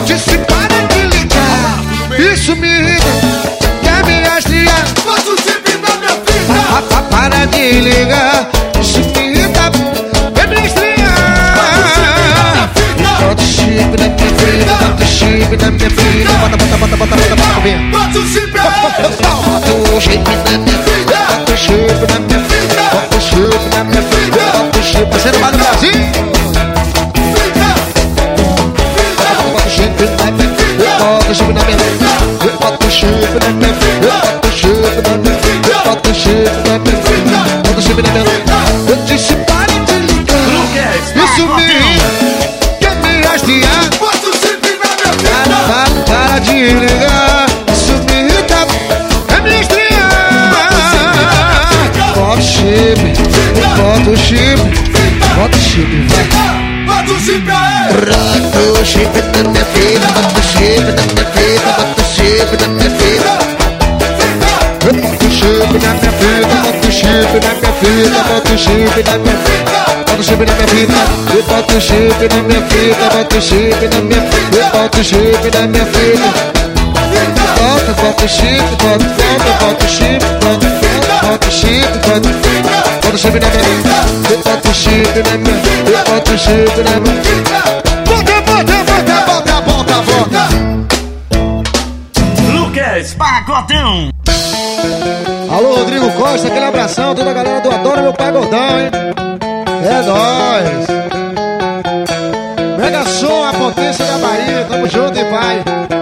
disse para de ligar. Isso me irrita, quer me rastrear. Bota o chip na minha fita. Para de ligar. Isso me irrita, quer me rastrear. Bota o chip na minha vida, bota o chip na minha vida. Bota, vem. Bota o chip Bota o chip na minha vida, bota o chip na minha vida. Bota o chip na minha vida, bota o chip. Você não vai no Brasil? Bota o chip na minha vida, bota o chip na minha vida. Bota o chip na minha vida, bota o chip na minha vida. Bota o chip na minha vida, bota o chip na minha vida. Eu disse para de ligar. Isso me irrita, quer me rastrear. Bota o chip na minha fita. Para de ligar. Isso me irrita, quer me rastrear. Bota o chip, bota o chip, bota o chip, vai. Bota o chip aí. Bota o chip na minha vida, bota o chip na minha vida, bota o chip na minha vida. Bota o chip na minha vida, bota o chip na minha vida, bota o chip na minha vida. Bota o chip na minha vida, bota o chip na minha vida, bota o chip na minha vida, bota o chip na minha vida. Bota o chip, bota o chip, bota o chip, bota o chip na minha vida, bota o chip na minha vida, bota o chip na minha vida. Bota. Lucas Pagodão. Alô, Rodrigo Costa, aquele abração, toda a galera do Adoro Meu Pagodão, hein? É nóis. Mega som, a potência da Bahia, tamo junto e vai.